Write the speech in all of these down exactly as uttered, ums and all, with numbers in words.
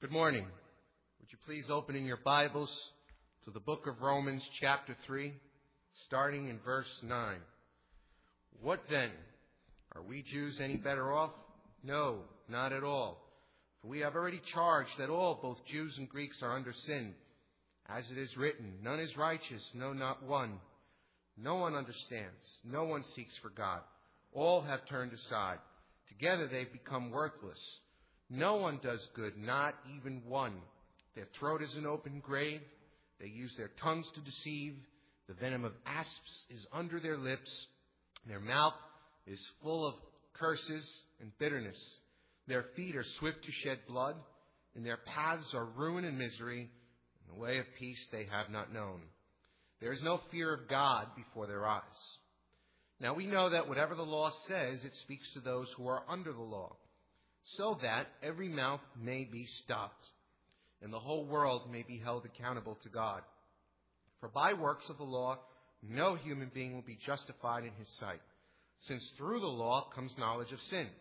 Good morning. Would you please open in your Bibles to the book of Romans chapter three, starting in verse nine. What then? Are we Jews any better off? No, not at all. For we have already charged that all, both Jews and Greeks, are under sin. As it is written, none is righteous, no, not one. No one understands. No one seeks for God. All have turned aside. Together they've become worthless. No one does good, not even one. Their throat is an open grave. They use their tongues to deceive. The venom of asps is under their lips. Their mouth is full of curses and bitterness. Their feet are swift to shed blood, and their paths are ruin and misery. And the way of peace they have not known. There is no fear of God before their eyes. Now we know that whatever the law says, it speaks to those who are under the law, so that every mouth may be stopped, and the whole world may be held accountable to God. For by works of the law, no human being will be justified in his sight, since through the law comes knowledge of sin.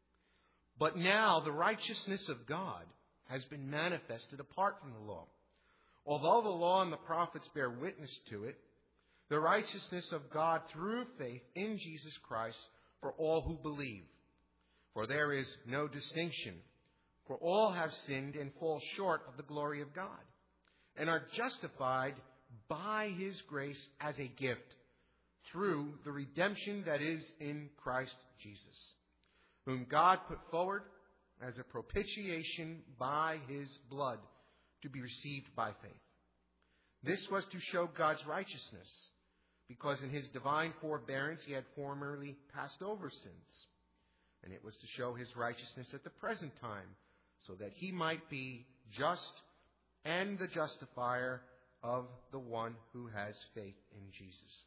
But now the righteousness of God has been manifested apart from the law. Although the law and the prophets bear witness to it, the righteousness of God through faith in Jesus Christ for all who believe. For there is no distinction, for all have sinned and fall short of the glory of God, and are justified by His grace as a gift, through the redemption that is in Christ Jesus, whom God put forward as a propitiation by His blood to be received by faith. This was to show God's righteousness, because in His divine forbearance He had formerly passed over sins. And it was to show His righteousness at the present time, so that He might be just and the justifier of the one who has faith in Jesus.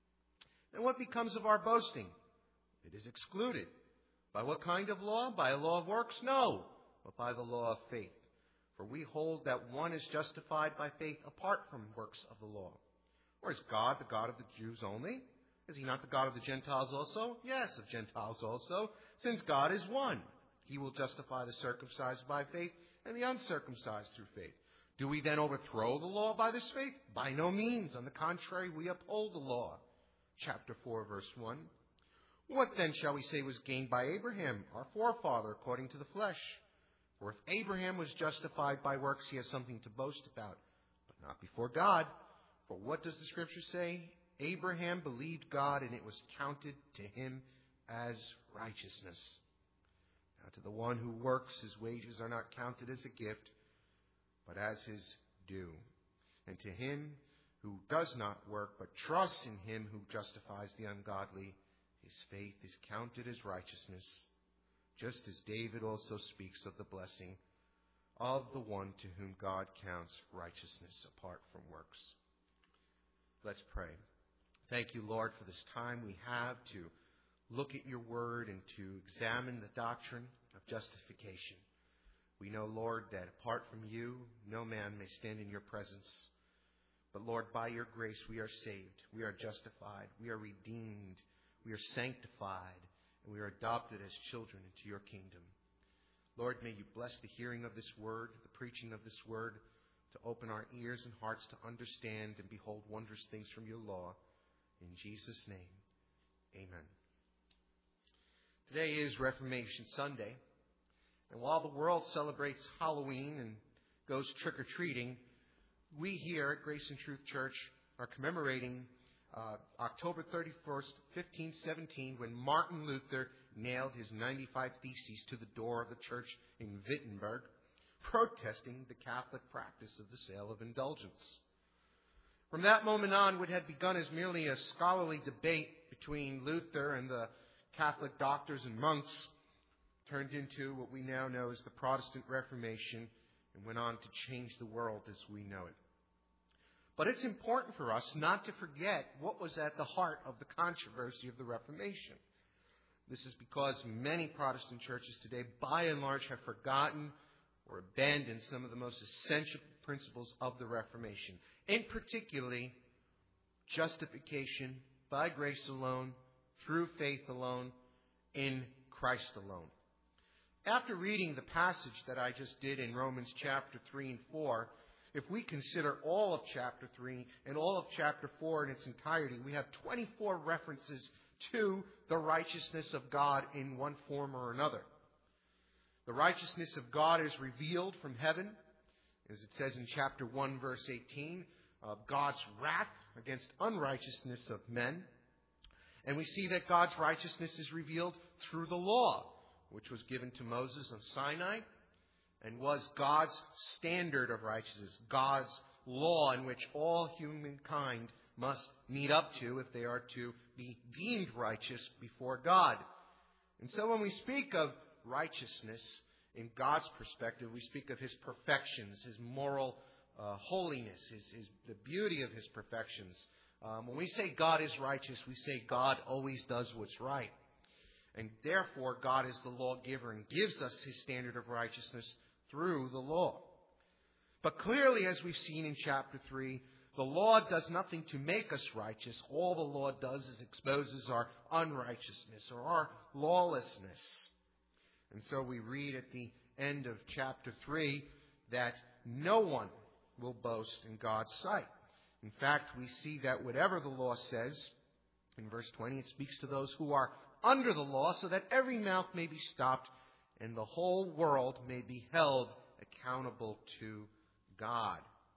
And what becomes of our boasting? It is excluded. By what kind of law? By a law of works? No, but by the law of faith. For we hold that one is justified by faith apart from works of the law. Or is God the God of the Jews only? Is He not the God of the Gentiles also? Yes, of Gentiles also, since God is one. He will justify the circumcised by faith and the uncircumcised through faith. Do we then overthrow the law by this faith? By no means. On the contrary, we uphold the law. Chapter four, verse one. What then shall we say was gained by Abraham, our forefather, according to the flesh? For if Abraham was justified by works, he has something to boast about, but not before God. For what does the Scripture say? Abraham believed God, and it was counted to him as righteousness. Now to the one who works, his wages are not counted as a gift, but as his due. And to him who does not work, but trusts in Him who justifies the ungodly, his faith is counted as righteousness, just as David also speaks of the blessing of the one to whom God counts righteousness apart from works. Let's pray. Thank you, Lord, for this time we have to look at your word and to examine the doctrine of justification. We know, Lord, that apart from you, no man may stand in your presence. But, Lord, by your grace we are saved, we are justified, we are redeemed, we are sanctified, and we are adopted as children into your kingdom. Lord, may you bless the hearing of this word, the preaching of this word, to open our ears and hearts to understand and behold wondrous things from your law. In Jesus' name, amen. Today is Reformation Sunday, and while the world celebrates Halloween and goes trick-or-treating, we here at Grace and Truth Church are commemorating uh, October thirty-first, fifteen seventeen, when Martin Luther nailed his ninety-five Theses to the door of the church in Wittenberg, protesting the Catholic practice of the sale of indulgence. From that moment on, what had begun as merely a scholarly debate between Luther and the Catholic doctors and monks turned into what we now know as the Protestant Reformation and went on to change the world as we know it. But it's important for us not to forget what was at the heart of the controversy of the Reformation. This is because many Protestant churches today, by and large, have forgotten or abandoned some of the most essential principles of the Reformation. In particularly, justification by grace alone, through faith alone, in Christ alone. After reading the passage that I just did in Romans chapter three and four, if we consider all of chapter three and all of chapter four in its entirety, we have twenty-four references to the righteousness of God in one form or another. The righteousness of God is revealed from heaven, as it says in chapter one, verse eighteen, of God's wrath against unrighteousness of men. And we see that God's righteousness is revealed through the law, which was given to Moses on Sinai, and was God's standard of righteousness, God's law in which all humankind must meet up to if they are to be deemed righteous before God. And so when we speak of righteousness in God's perspective, we speak of His perfections, His moral uh, holiness, his, his, the beauty of His perfections. Um, when we say God is righteous, we say God always does what's right. And therefore, God is the lawgiver and gives us His standard of righteousness through the law. But clearly, as we've seen in chapter three, the law does nothing to make us righteous. All the law does is exposes our unrighteousness or our lawlessness. And so we read at the end of chapter three that no one will boast in God's sight. In fact, we see that whatever the law says, in verse twenty, it speaks to those who are under the law so that every mouth may be stopped and the whole world may be held accountable to God.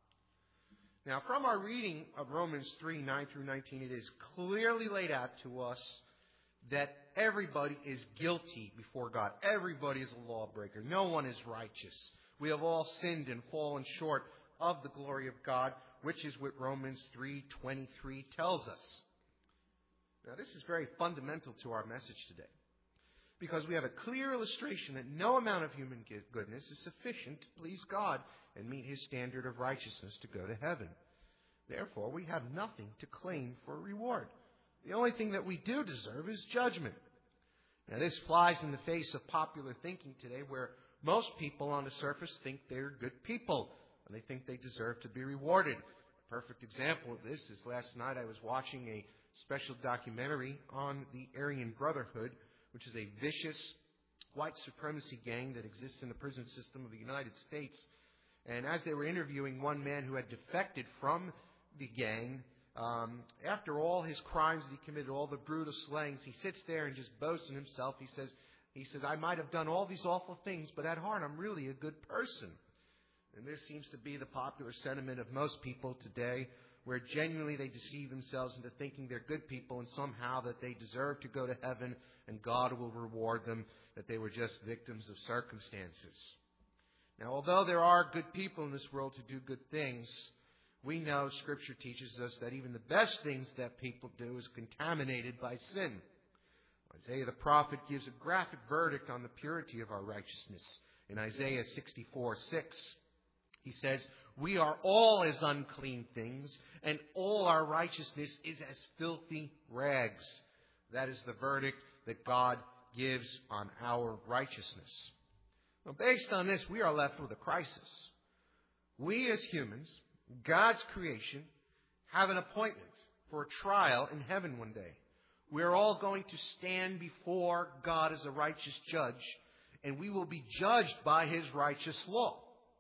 Now, from our reading of Romans three, nine through nineteen, it is clearly laid out to us that everybody is guilty before God. Everybody is a lawbreaker. No one is righteous. We have all sinned and fallen short of the glory of God, which is what Romans three twenty-three tells us. Now, this is very fundamental to our message today, because we have a clear illustration that no amount of human goodness is sufficient to please God and meet His standard of righteousness to go to heaven. Therefore, we have nothing to claim for a reward. The only thing that we do deserve is judgment. Now, this flies in the face of popular thinking today, where most people on the surface think they're good people, and they think they deserve to be rewarded. A perfect example of this is last night I was watching a special documentary on the Aryan Brotherhood, which is a vicious white supremacy gang that exists in the prison system of the United States. And as they were interviewing one man who had defected from the gang, um, after all his crimes that he committed, all the brutal slayings, he sits there and just boasts in himself. He says, he says, I might have done all these awful things, but at heart I'm really a good person. And this seems to be the popular sentiment of most people today, where genuinely they deceive themselves into thinking they're good people and somehow that they deserve to go to heaven and God will reward them, that they were just victims of circumstances. Now, although there are good people in this world who do good things, we know Scripture teaches us that even the best things that people do is contaminated by sin. Isaiah the prophet gives a graphic verdict on the purity of our righteousness. In Isaiah sixty-four six, he says, we are all as unclean things, and all our righteousness is as filthy rags. That is the verdict that God gives on our righteousness. Well, based on this, we are left with a crisis. We as humans, God's creation, have an appointment for a trial in heaven one day. We are all going to stand before God as a righteous judge, and we will be judged by His righteous law.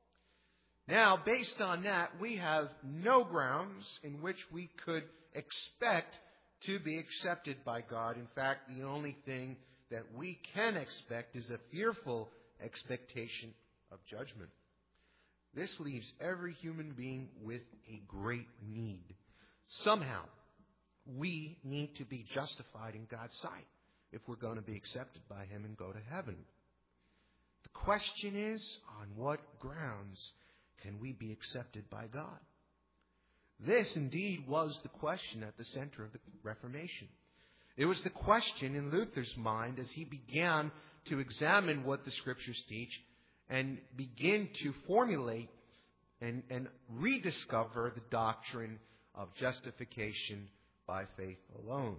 Now, based on that, we have no grounds in which we could expect to be accepted by God. In fact, the only thing that we can expect is a fearful expectation of judgment. This leaves every human being with a great need. Somehow, we need to be justified in God's sight if we're going to be accepted by Him and go to heaven. The question is, on what grounds can we be accepted by God? This indeed was the question at the center of the Reformation. It was the question in Luther's mind as he began to examine what the Scriptures teach and begin to formulate and, and rediscover the doctrine of justification by faith alone.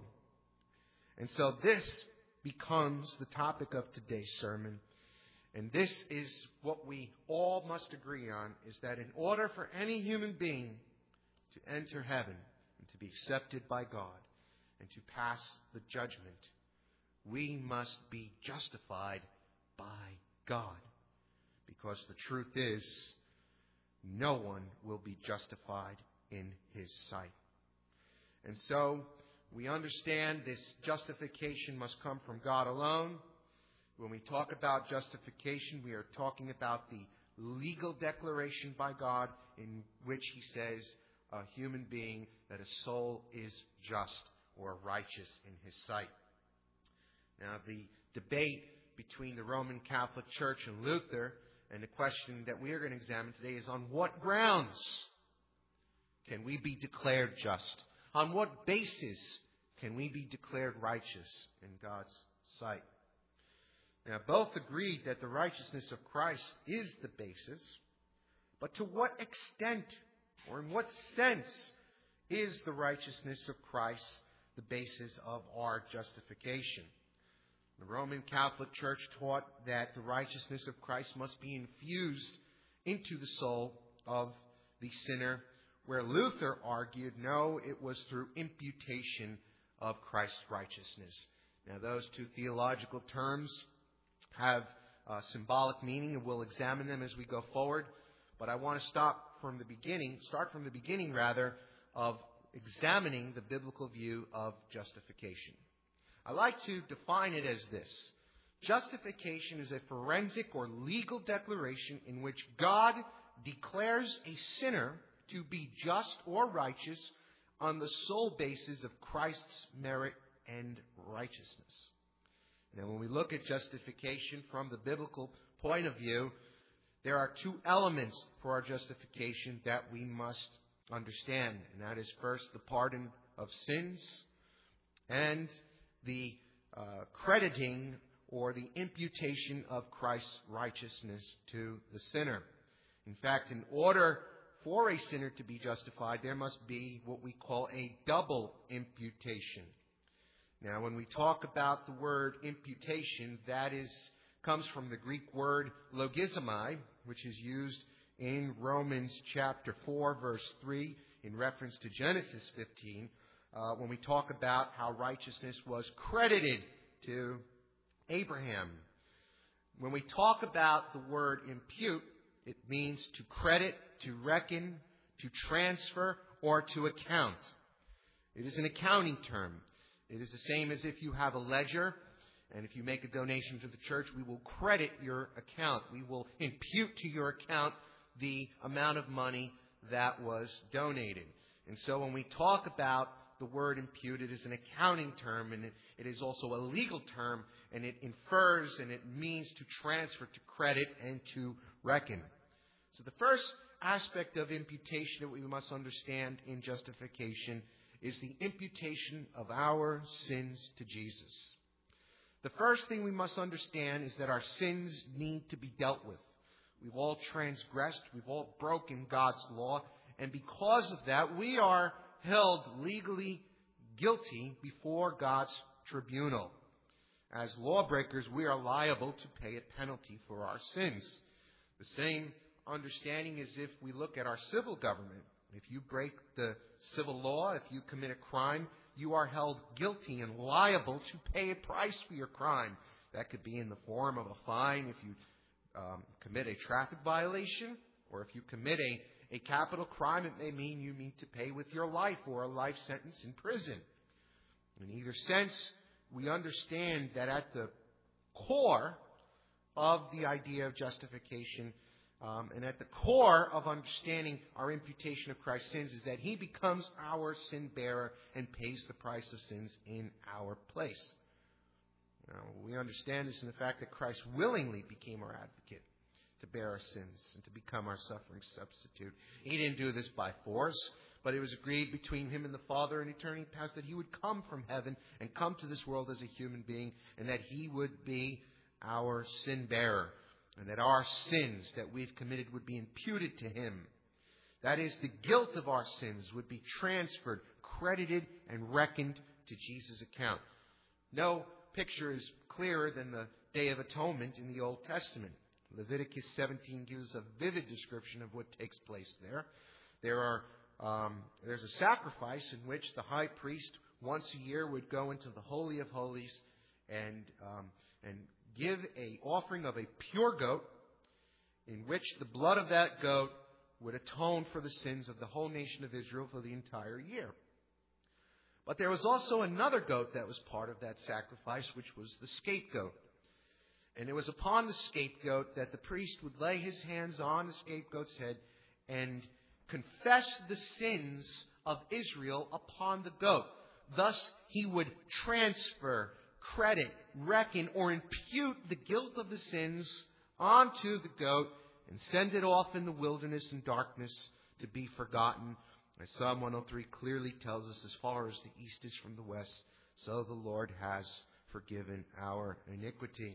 And so this becomes the topic of today's sermon. And this is what we all must agree on, is that in order for any human being to enter heaven and to be accepted by God and to pass the judgment, we must be justified by God. Because the truth is, no one will be justified in His sight. And so, we understand this justification must come from God alone. When we talk about justification, we are talking about the legal declaration by God in which He says a human being, that a soul is just or righteous in His sight. Now, the debate between the Roman Catholic Church and Luther, and the question that we are going to examine today, is on what grounds can we be declared just? On what basis can we be declared righteous in God's sight? Now, both agreed that the righteousness of Christ is the basis, but to what extent or in what sense is the righteousness of Christ the basis of our justification? The Roman Catholic Church taught that the righteousness of Christ must be infused into the soul of the sinner, where Luther argued, no, it was through imputation of Christ's righteousness. Now, those two theological terms have uh, symbolic meaning, and we'll examine them as we go forward. But I want to stop from the beginning, start from the beginning, rather, of examining the biblical view of justification. I like to define it as this. Justification is a forensic or legal declaration in which God declares a sinner to be just or righteous on the sole basis of Christ's merit and righteousness. Now, when we look at justification from the biblical point of view, there are two elements for our justification that we must understand. And that is, first, the pardon of sins and the uh, crediting or the imputation of Christ's righteousness to the sinner. In fact, in order for a sinner to be justified, there must be what we call a double imputation. Now, when we talk about the word imputation, that is comes from the Greek word logizomai, which is used in Romans chapter four, verse three, in reference to Genesis fifteen, uh, when we talk about how righteousness was credited to Abraham. When we talk about the word impute, it means to credit, to reckon, to transfer, or to account. It is an accounting term. It is the same as if you have a ledger, and if you make a donation to the church, we will credit your account. We will impute to your account the amount of money that was donated. And so when we talk about the word impute, it is an accounting term, and it, it is also a legal term, and it infers and it means to transfer, to credit, and to reckon. So the first aspect of imputation that we must understand in justification is the imputation of our sins to Jesus. The first thing we must understand is that our sins need to be dealt with. We've all transgressed, we've all broken God's law, and because of that, we are held legally guilty before God's tribunal. As lawbreakers, we are liable to pay a penalty for our sins. The same understanding is if we look at our civil government. If you break the civil law, if you commit a crime, you are held guilty and liable to pay a price for your crime. That could be in the form of a fine if you um, commit a traffic violation, or if you commit a, a capital crime, it may mean you need to pay with your life or a life sentence in prison. In either sense, we understand that at the core of the idea of justification, Um, and at the core of understanding our imputation of Christ's sins, is that He becomes our sin bearer and pays the price of sins in our place. Now, we understand this in the fact that Christ willingly became our advocate to bear our sins and to become our suffering substitute. He didn't do this by force, but it was agreed between Him and the Father in eternity past that He would come from heaven and come to this world as a human being, and that He would be our sin bearer. And that our sins that we've committed would be imputed to Him. That is, the guilt of our sins would be transferred, credited, and reckoned to Jesus' account. No picture is clearer than the Day of Atonement in the Old Testament. Leviticus seventeen gives a vivid description of what takes place there. There are um, there's a sacrifice in which the high priest once a year would go into the Holy of Holies and um, and give a offering of a pure goat, in which the blood of that goat would atone for the sins of the whole nation of Israel for the entire year. But there was also another goat that was part of that sacrifice, which was the scapegoat. And it was upon the scapegoat that the priest would lay his hands on the scapegoat's head and confess the sins of Israel upon the goat. Thus, he would transfer, credit, reckon, or impute the guilt of the sins onto the goat and send it off in the wilderness and darkness to be forgotten. As Psalm one oh three clearly tells us, as far as the east is from the west, so the Lord has forgiven our iniquity.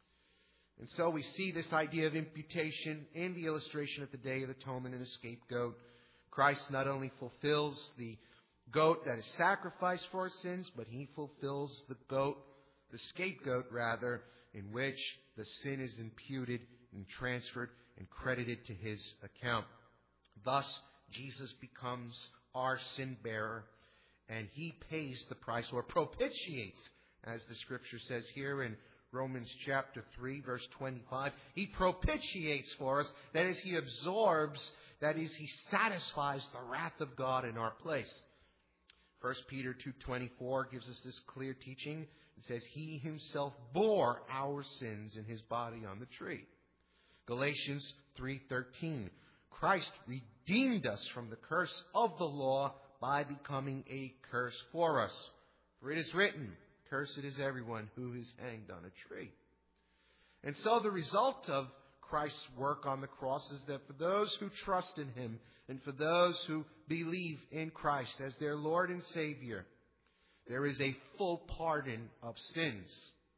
And so we see this idea of imputation in the illustration of the Day of Atonement and the scapegoat. Christ not only fulfills the goat that is sacrificed for our sins, but he fulfills the goat, the scapegoat rather, in which the sin is imputed and transferred and credited to his account. Thus, Jesus becomes our sin bearer, and he pays the price, or propitiates, as the scripture says here in Romans chapter three, verse twenty-five. He propitiates for us, that is, he absorbs, that is, he satisfies the wrath of God in our place. First Peter two twenty-four gives us this clear teaching. It says, he himself bore our sins in his body on the tree. Galatians three thirteen. Christ redeemed us from the curse of the law by becoming a curse for us. For it is written, cursed is everyone who is hanged on a tree. And so the result of Christ's work on the cross is that for those who trust in him and for those who believe in Christ as their Lord and Savior, there is a full pardon of sins.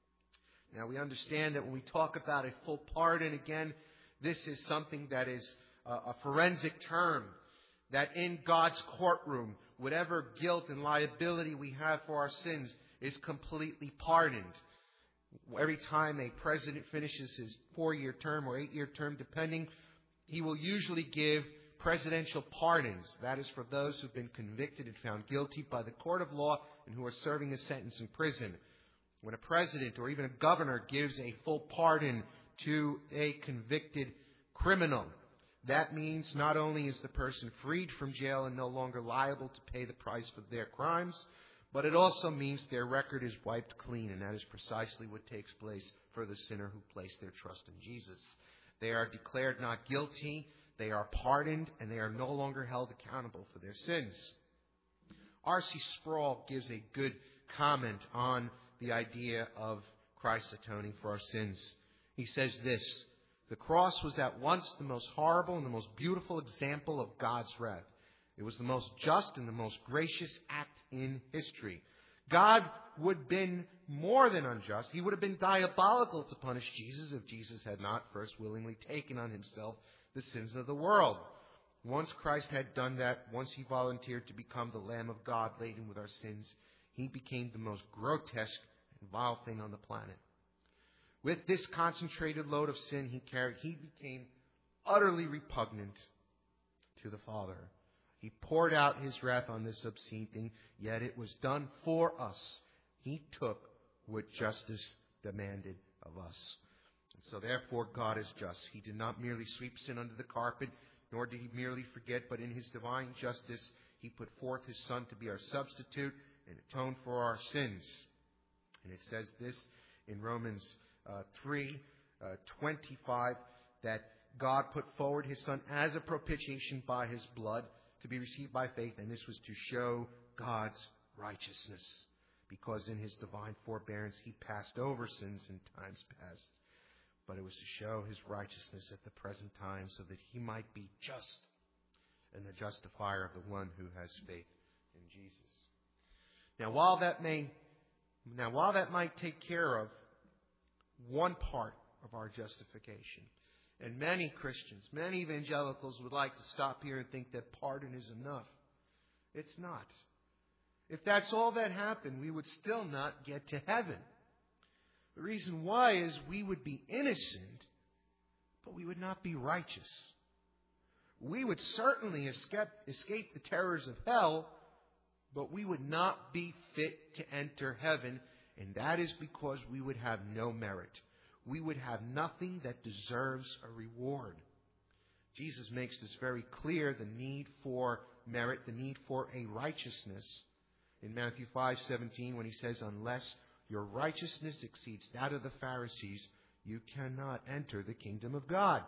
Now we understand that when we talk about a full pardon, again, this is something that is a forensic term, that in God's courtroom, whatever guilt and liability we have for our sins is completely pardoned. Every time a president finishes his four-year term or eight-year term, depending, he will usually give presidential pardons. That is for those who've been convicted and found guilty by the court of law and who are serving a sentence in prison. When a president or even a governor gives a full pardon to a convicted criminal, that means not only is the person freed from jail and no longer liable to pay the price for their crimes, but it also means their record is wiped clean, and that is precisely what takes place for the sinner who placed their trust in Jesus. They are declared not guilty, they are pardoned, and they are no longer held accountable for their sins. R C Sproul gives a good comment on the idea of Christ atoning for our sins. He says this, the cross was at once the most horrible and the most beautiful example of God's wrath. It was the most just and the most gracious act in history. God would have been more than unjust. He would have been diabolical to punish Jesus if Jesus had not first willingly taken on himself the sins of the world. Once Christ had done that, once he volunteered to become the Lamb of God laden with our sins, he became the most grotesque and vile thing on the planet. With this concentrated load of sin he carried, he became utterly repugnant to the Father. He poured out his wrath on this obscene thing, yet it was done for us. He took what justice demanded of us. And so therefore God is just. He did not merely sweep sin under the carpet, nor did he merely forget, but in his divine justice he put forth his Son to be our substitute and atone for our sins. And it says this in Romans uh, three twenty-five, that God put forward his Son as a propitiation by his blood to be received by faith, and this was to show God's righteousness, because in his divine forbearance he passed over sins in times past, but it was to show his righteousness at the present time, so that he might be just and the justifier of the one who has faith in Jesus. Now, while that may, now while that might take care of one part of our justification, and many Christians, many evangelicals would like to stop here and think that pardon is enough. It's not. If that's all that happened, we would still not get to heaven. The reason why is we would be innocent, but we would not be righteous. We would certainly escape, escape the terrors of hell, but we would not be fit to enter heaven, and that is because we would have no merit. we would have nothing that deserves a reward. Jesus makes this very clear, the need for merit, the need for a righteousness. In Matthew five seventeen, when he says, unless your righteousness exceeds that of the Pharisees, you cannot enter the kingdom of God.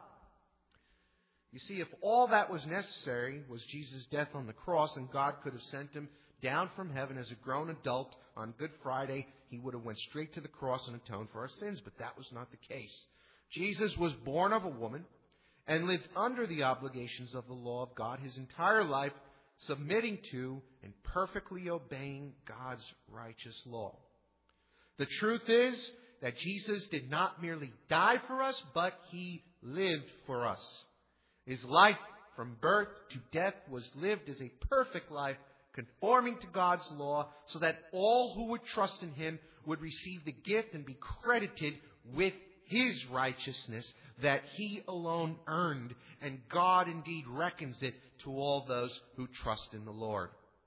You see, if all that was necessary was Jesus' death on the cross, and God could have sent him down from heaven as a grown adult on Good Friday, he would have went straight to the cross and atoned for our sins. But that was not the case. Jesus was born of a woman and lived under the obligations of the law of God his entire life, submitting to and perfectly obeying God's righteous law. The truth is that Jesus did not merely die for us, but he lived for us. His life from birth to death was lived as a perfect life, conforming to God's law, so that all who would trust in him would receive the gift and be credited with his righteousness that he alone earned, and God indeed reckons it to all those who trust in the Lord.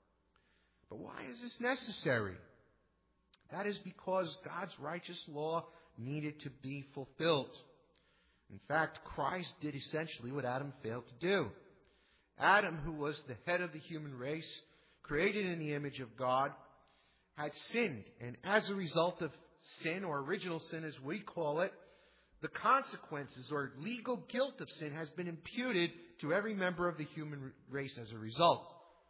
But why is this necessary? That is because God's righteous law needed to be fulfilled. In fact, Christ did essentially what Adam failed to do. Adam, who was the head of the human race, created in the image of God, had sinned. And as a result of sin, or original sin as we call it, the consequences or legal guilt of sin has been imputed to every member of the human race as a result.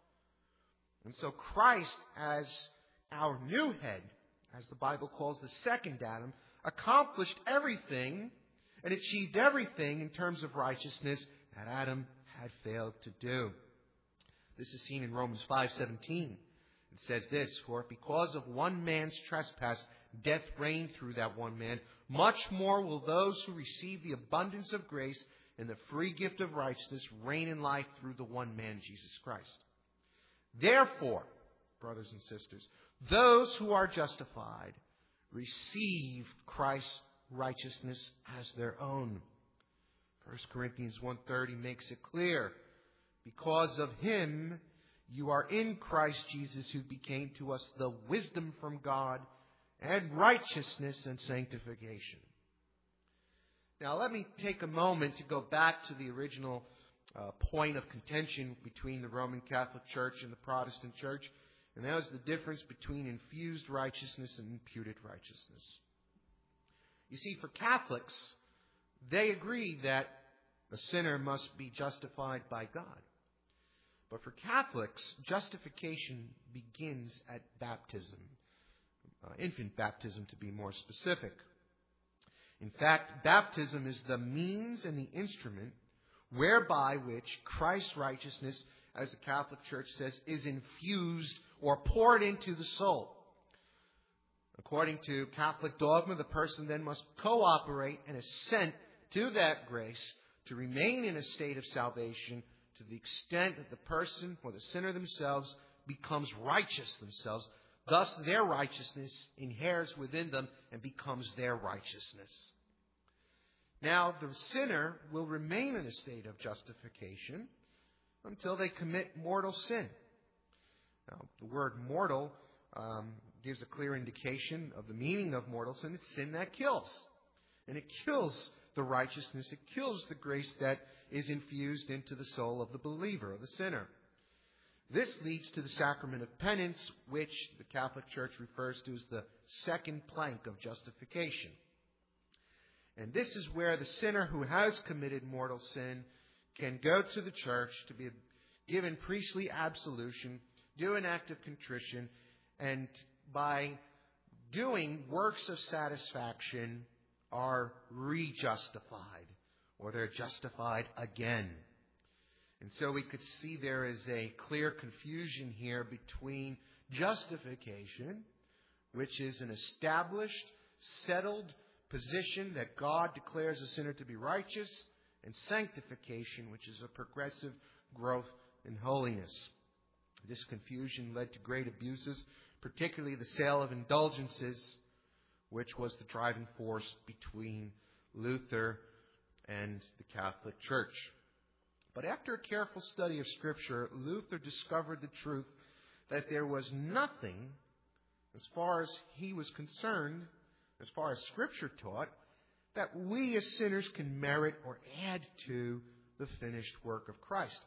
And so Christ, as our new head, as the Bible calls the second Adam, accomplished everything and achieved everything in terms of righteousness that Adam had failed to do. This is seen in Romans five seventeen. It says this, for because of one man's trespass, death reigned through that one man, much more will those who receive the abundance of grace and the free gift of righteousness reign in life through the one man, Jesus Christ. Therefore, brothers and sisters, those who are justified receive Christ's righteousness as their own. First Corinthians one thirty makes it clear, because of him you are in Christ Jesus, who became to us the wisdom from God and righteousness and sanctification. Now let me take a moment to go back to the original uh, point of contention between the Roman Catholic Church and the Protestant Church, and that was the difference between infused righteousness and imputed righteousness. You see, for Catholics, they agree that a sinner must be justified by God. But for Catholics, justification begins at baptism. Uh, infant baptism, to be more specific. In fact, baptism is the means and the instrument whereby which Christ's righteousness, as the Catholic Church says, is infused or poured into the soul. According to Catholic dogma, the person then must cooperate and assent to that grace to remain in a state of salvation to the extent that the person or the sinner themselves becomes righteous themselves. Thus, their righteousness inheres within them and becomes their righteousness. Now, the sinner will remain in a state of justification until they commit mortal sin. Now, the word mortal um, gives a clear indication of the meaning of mortal sin. It's sin that kills. And it kills the righteousness. It kills the grace that is infused into the soul of the believer, or the sinner. This leads to the sacrament of penance, which the Catholic Church refers to as the second plank of justification. And this is where the sinner who has committed mortal sin can go to the church to be given priestly absolution, do an act of contrition, and by doing works of satisfaction are re-justified, or they're justified again. And so we could see there is a clear confusion here between justification, which is an established, settled position that God declares a sinner to be righteous, and sanctification, which is a progressive growth in holiness. This confusion led to great abuses, particularly the sale of indulgences, which was the driving force between Luther and the Catholic Church. But after a careful study of Scripture, Luther discovered the truth that there was nothing, as far as he was concerned, as far as Scripture taught, that we as sinners can merit or add to the finished work of Christ.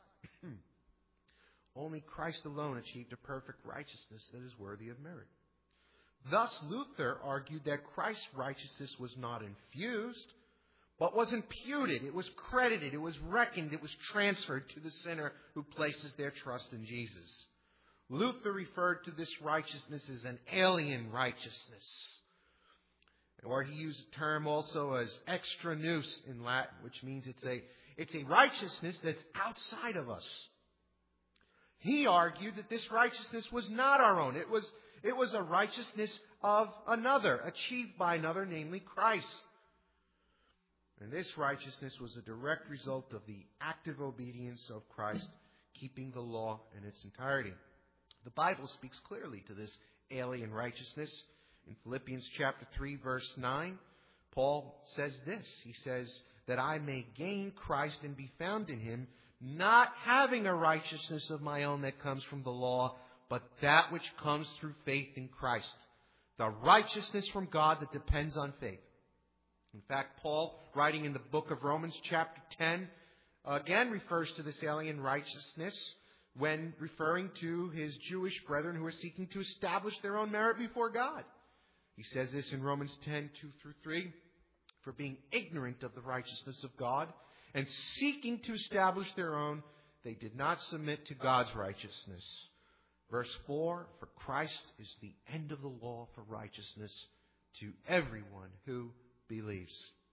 Only Christ alone achieved a perfect righteousness that is worthy of merit. Thus, Luther argued that Christ's righteousness was not infused, but was imputed. It was credited. It was reckoned. It was transferred to the sinner who places their trust in Jesus. Luther referred to this righteousness as an alien righteousness. Or he used a term also as extra nous in Latin, which means it's a, it's a righteousness that's outside of us. He argued that this righteousness was not our own. It was, it was a righteousness of another, achieved by another, namely Christ. And this righteousness was a direct result of the active obedience of Christ, keeping the law in its entirety. The Bible speaks clearly to this alien righteousness. In Philippians chapter three, verse nine, Paul says this. He says, that I may gain Christ and be found in him, not having a righteousness of my own that comes from the law, but that which comes through faith in Christ. The righteousness from God that depends on faith. In fact, Paul, writing in the book of Romans chapter ten, again refers to this alien righteousness when referring to his Jewish brethren who are seeking to establish their own merit before God. He says this in Romans ten, two through three, for being ignorant of the righteousness of God and seeking to establish their own, they did not submit to God's righteousness. Verse four, for Christ is the end of the law for righteousness to everyone who believes.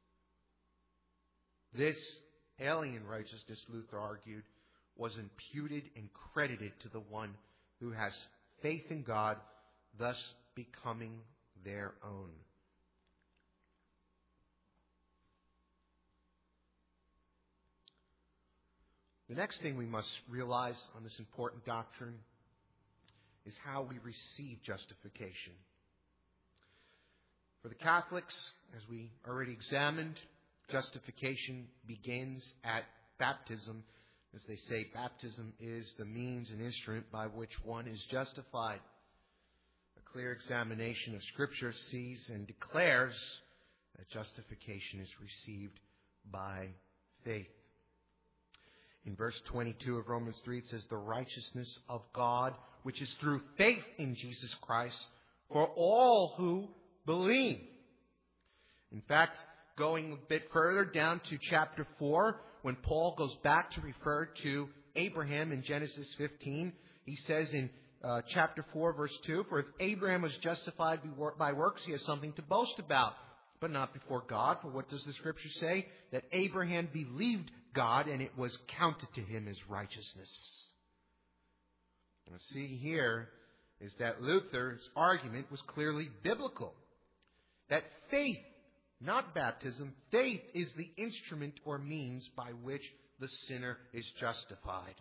This alien righteousness, Luther argued, was imputed and credited to the one who has faith in God, thus becoming their own. The next thing we must realize on this important doctrine is how we receive justification. For the Catholics, as we already examined, justification begins at baptism. As they say, baptism is the means and instrument by which one is justified. A clear examination of Scripture sees and declares that justification is received by faith. In verse twenty-two of Romans three, it says, the righteousness of God, which is through faith in Jesus Christ, for all who believe. In fact, going a bit further down to chapter four, when Paul goes back to refer to Abraham in Genesis fifteen, he says in uh, chapter four, verse two, for if Abraham was justified by works, he has something to boast about, but not before God. For what does the Scripture say? That Abraham believed God, and it was counted to him as righteousness. Now, see here is that Luther's argument was clearly biblical. That faith, not baptism, faith is the instrument or means by which the sinner is justified.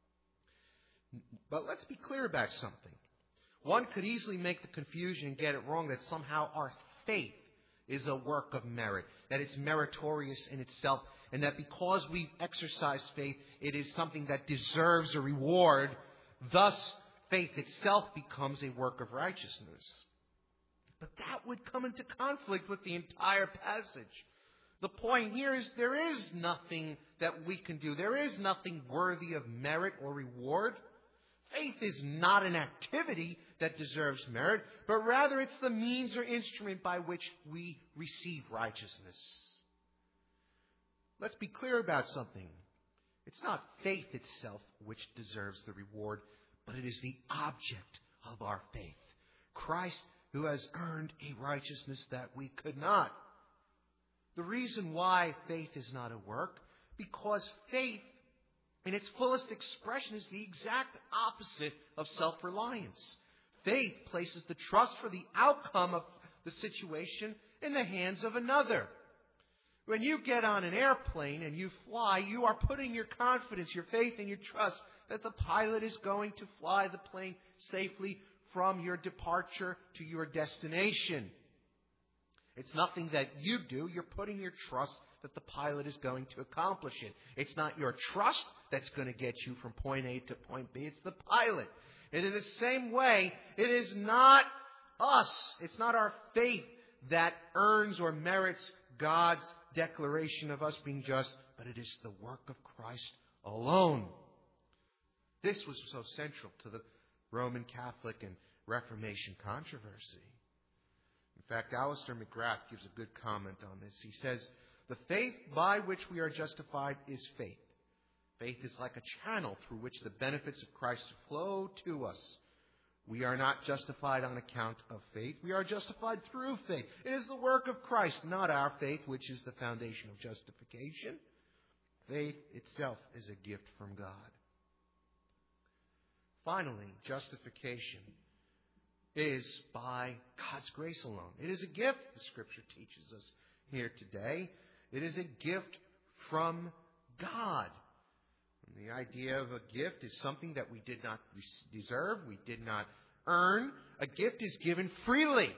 But let's be clear about something. One could easily make the confusion and get it wrong that somehow our faith is a work of merit, that it's meritorious in itself, and that because we exercise faith, it is something that deserves a reward. Thus, faith itself becomes a work of righteousness. But that would come into conflict with the entire passage. The point here is there is nothing that we can do. There is nothing worthy of merit or reward. Faith is not an activity that deserves merit, but rather it's the means or instrument by which we receive righteousness. Let's be clear about something. It's not faith itself which deserves the reward, but it is the object of our faith. Christ, who has earned a righteousness that we could not. The reason why faith is not a work, because faith in its fullest expression is the exact opposite of self-reliance. Faith places the trust for the outcome of the situation in the hands of another. When you get on an airplane and you fly, you are putting your confidence, your faith, and your trust that the pilot is going to fly the plane safely from your departure to your destination. It's nothing that you do. You're putting your trust that the pilot is going to accomplish it. It's not your trust that's going to get you from point A to point B. It's the pilot. And in the same way, it is not us. It's not our faith that earns or merits God's declaration of us being just, but it is the work of Christ alone. This was so central to the Roman Catholic and Reformation controversy. In fact, Alistair McGrath gives a good comment on this. He says, the faith by which we are justified is faith. Faith is like a channel through which the benefits of Christ flow to us. We are not justified on account of faith. We are justified through faith. It is the work of Christ, not our faith, which is the foundation of justification. Faith itself is a gift from God. Finally, justification is by God's grace alone. It is a gift, the Scripture teaches us here today. It is a gift from God. And the idea of a gift is something that we did not deserve, we did not earn. A gift is given freely.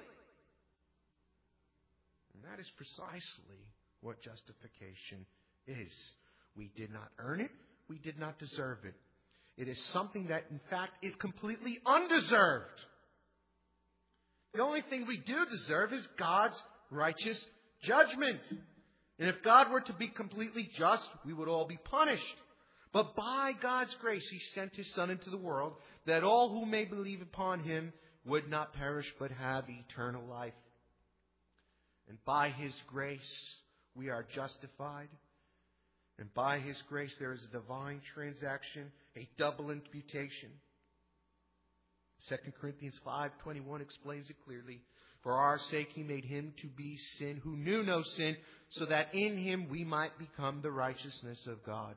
And that is precisely what justification is. We did not earn it, we did not deserve it. It is something that, in fact, is completely undeserved. The only thing we do deserve is God's righteous judgment. And if God were to be completely just, we would all be punished. But by God's grace, He sent His Son into the world, that all who may believe upon Him would not perish, but have eternal life. And by His grace, we are justified. And by His grace, there is a divine transaction, a double imputation. Second Corinthians five twenty-one explains it clearly. For our sake He made Him to be sin who knew no sin, so that in Him we might become the righteousness of God.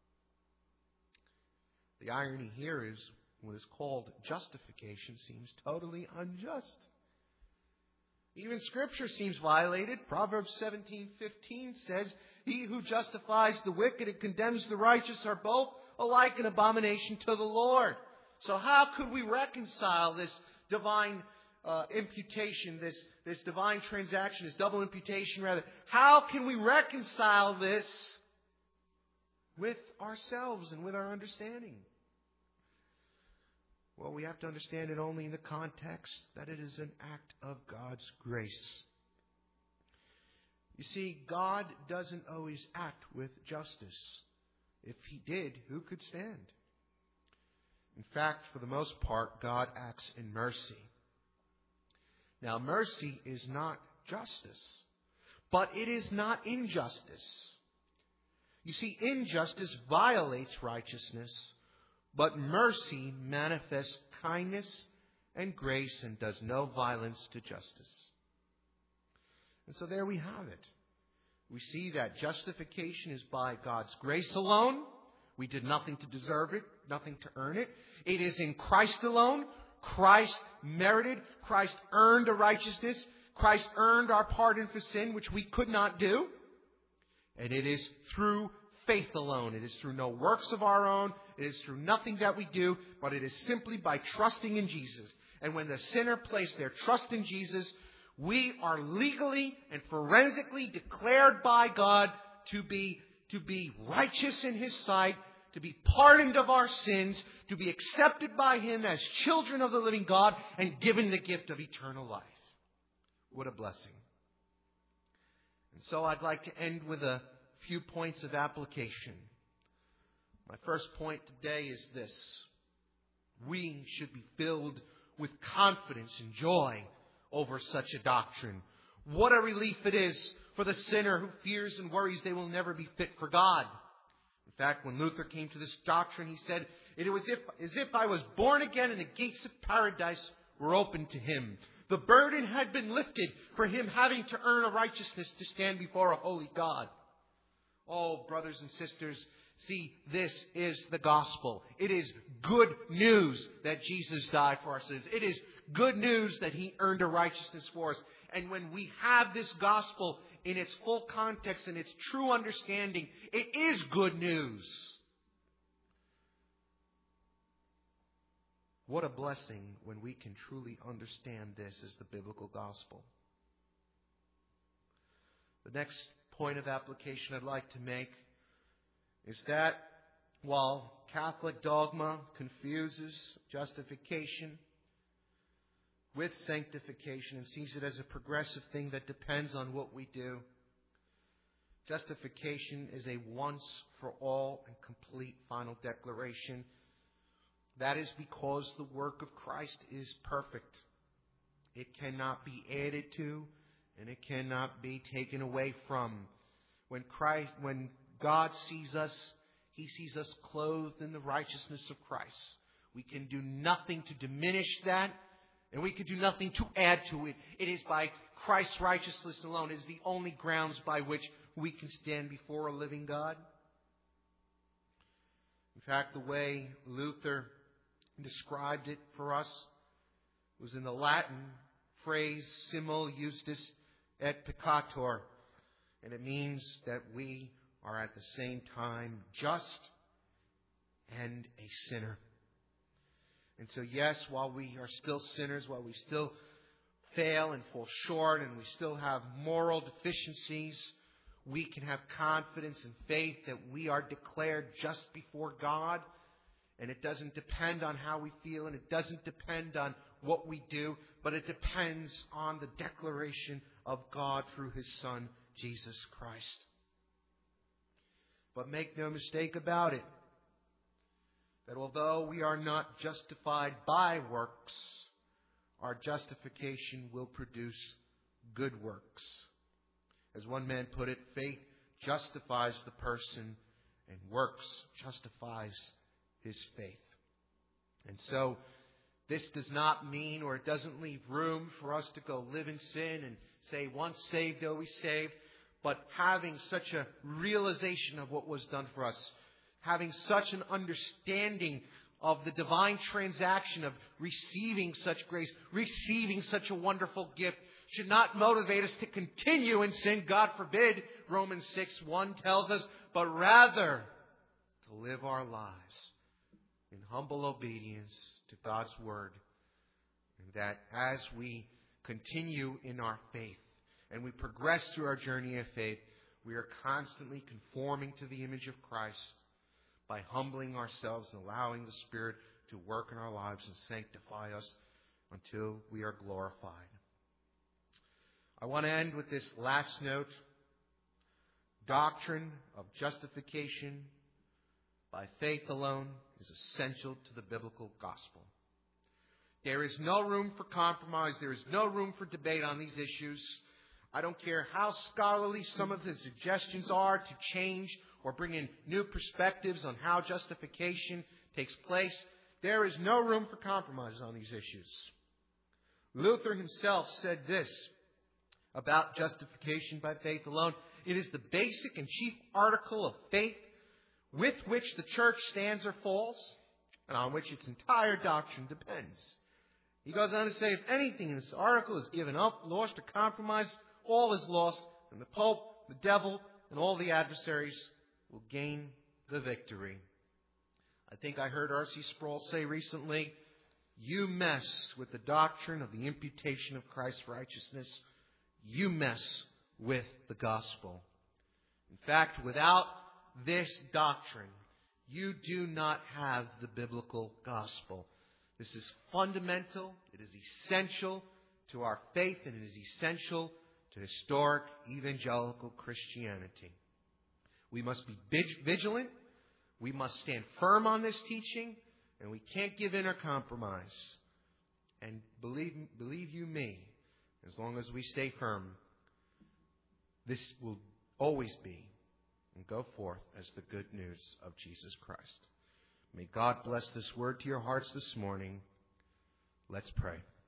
The irony here is what is called justification seems totally unjust. Even Scripture seems violated. Proverbs seventeen fifteen says, he who justifies the wicked and condemns the righteous are both alike an abomination to the Lord. So how could we reconcile this divine uh, imputation, this, this divine transaction, this double imputation rather? How can we reconcile this with ourselves and with our understanding? Well, we have to understand it only in the context that it is an act of God's grace. You see, God doesn't always act with justice. If He did, who could stand? In fact, for the most part, God acts in mercy. Now, mercy is not justice, but it is not injustice. You see, injustice violates righteousness, but mercy manifests kindness and grace and does no violence to justice. And so there we have it. We see that justification is by God's grace alone. We did nothing to deserve it, nothing to earn it. It is in Christ alone. Christ merited, Christ earned a righteousness. Christ earned our pardon for sin, which we could not do. And it is through faith alone. It is through no works of our own. It is through nothing that we do, but it is simply by trusting in Jesus. And when the sinner placed their trust in Jesus, we are legally and forensically declared by God to be, to be righteous in His sight, to be pardoned of our sins, to be accepted by Him as children of the living God, and given the gift of eternal life. What a blessing. And so I'd like to end with a few points of application. My first point today is this. We should be filled with confidence and joy over such a doctrine. What a relief it is for the sinner who fears and worries they will never be fit for God. In fact, when Luther came to this doctrine, he said, it was if, as if I was born again and the gates of paradise were open to him. The burden had been lifted for him having to earn a righteousness to stand before a holy God. Oh, brothers and sisters, see, this is the gospel. It is good news that Jesus died for our sins. It is good news that He earned a righteousness for us. And when we have this gospel in its full context and its true understanding, it is good news. What a blessing when we can truly understand this as the biblical gospel. The next point of application I'd like to make is that while Catholic dogma confuses justification with sanctification and sees it as a progressive thing that depends on what we do, Justification is a once-for-all and complete final declaration. That is because the work of Christ is perfect. It cannot be added to, and it cannot be taken away from. When Christ, when God sees us, He sees us clothed in the righteousness of Christ. We can do nothing to diminish that, and we can do nothing to add to it. It is by Christ's righteousness alone. It is the only grounds by which we can stand before a living God. In fact, the way Luther described it for us was in the Latin phrase simul justus et peccator, and it means that we are at the same time just and a sinner. And so yes, while we are still sinners, while we still fail and fall short and we still have moral deficiencies, we can have confidence and faith that we are declared just before God. And it doesn't depend on how we feel, and it doesn't depend on what we do, but it depends on the declaration of God through His Son, Jesus Christ. But make no mistake about it, that although we are not justified by works, our justification will produce good works. As one man put it, faith justifies the person, and works justifies his faith. And so, this does not mean, or it doesn't leave room for us to go live in sin and say, once saved, always saved. But having such a realization of what was done for us, having such an understanding of the divine transaction of receiving such grace, receiving such a wonderful gift, should not motivate us to continue in sin, God forbid, Romans six one tells us, but rather to live our lives in humble obedience to God's Word. And that as we continue in our faith and we progress through our journey of faith, we are constantly conforming to the image of Christ by humbling ourselves and allowing the Spirit to work in our lives and sanctify us until we are glorified. I want to end with this last note. Doctrine of justification by faith alone is essential to the biblical gospel. There is no room for compromise. There is no room for debate on these issues. I don't care how scholarly some of the suggestions are to change or bring in new perspectives on how justification takes place. There is no room for compromise on these issues. Luther himself said this about justification by faith alone. It is the basic and chief article of faith with which the church stands or falls, and on which its entire doctrine depends. He goes on to say, if anything in this article is given up, lost, or compromised, all is lost, and the Pope, the devil, and all the adversaries will gain the victory. I think I heard R C Sproul say recently, you mess with the doctrine of the imputation of Christ's righteousness, you mess with the gospel. In fact, without this doctrine, you do not have the biblical gospel. This is fundamental, it is essential to our faith, and it is essential to historic evangelical Christianity. We must be vigilant, we must stand firm on this teaching, and we can't give in or compromise. And believe, believe you me, as long as we stay firm, this will always be and go forth as the good news of Jesus Christ. May God bless this word to your hearts this morning. Let's pray.